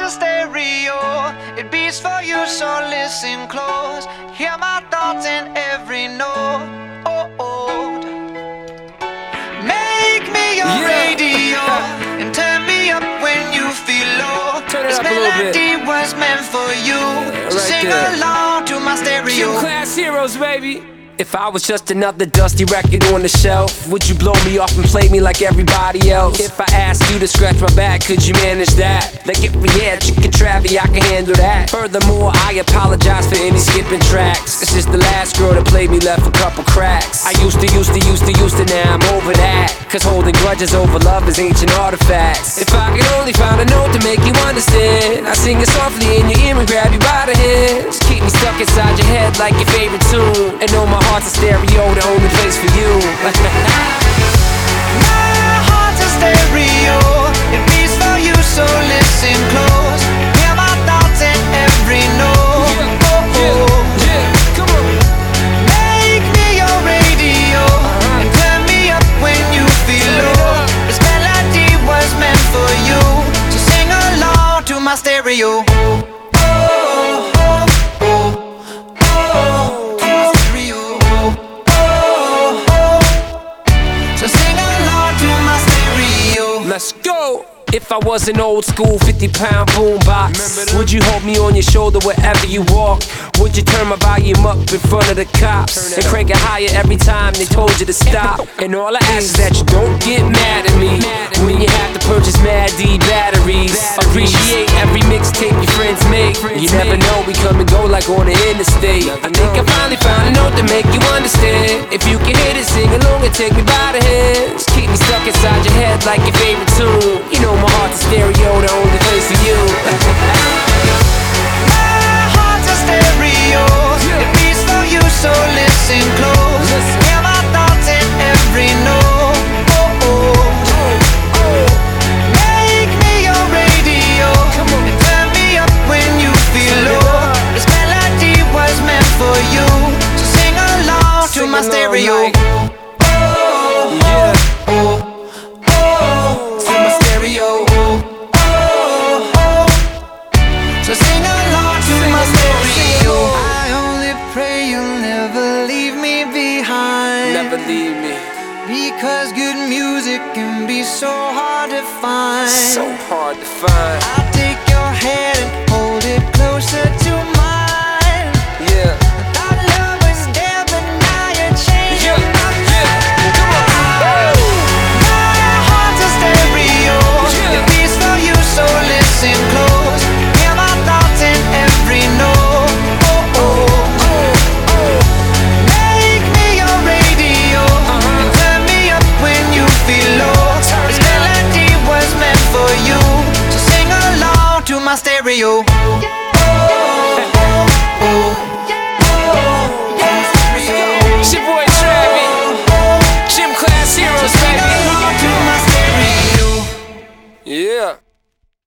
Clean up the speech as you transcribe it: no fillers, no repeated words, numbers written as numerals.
a stereo, it beats for you, so listen close. Hear my thoughts in every note. Make me your radio and turn me up when you feel low. This melody was meant for you, so sing along to my stereo. Class heroes, baby. If I was just another dusty record on the shelf, would you blow me off and play me like everybody else? If I asked you to scratch my back, could you manage that? Like if we had chicken Travie, I can handle that. Furthermore, I apologize for any skipping tracks. This is the last girl that played me left a couple cracks. I used to, now I'm over that. Cause holding grudges over love is ancient artifacts. If I could only find a note to make you understand, I sing it softly in your ear and grab you by the hands. Keep me stuck inside your head like your favorite tune, and know my heart's a stereo, the only place for you. My heart's a stereo, it beats for you, so listen close. Hear my thoughts in every note. Come on. Make me your radio and turn me up when you feel low. This melody was meant for you, so sing along to my stereo. Let's go! If I was an old school 50-pound boombox, would you hold me on your shoulder wherever you walk? Would you turn my volume up in front of the cops and crank it higher every time they told you to stop? And all I ask is that you don't get mad at me when you have to purchase Mad D batteries. Appreciate every mixtape your friends make. You never know, we come and go like on the interstate. I think I finally found a note to make you understand. If you can hit it, sing along and take me by the hands. Keep me stuck inside your head like your favorite tune. You know my heart's a stereo, the only place for you. My heart's a stereo, it beats for you, so listen close. Hear my thoughts in every note. Make me your radio and turn me up when you feel low. This melody was meant for you, so sing along to my stereo. So sing along to my stereo. I only pray you'll never leave me behind. Never leave me. Because good music can be so hard to find. So hard to find. I'll take your hand and hold it closer to mine. Yeah. Thought love was dead, but now you're changing my mind. Come on. My heart's a stereo, it beats for you, so listen close. Hear my thoughts in every note. Make me your radio and turn me up when you feel low. This melody was meant for you, so sing along to my stereo.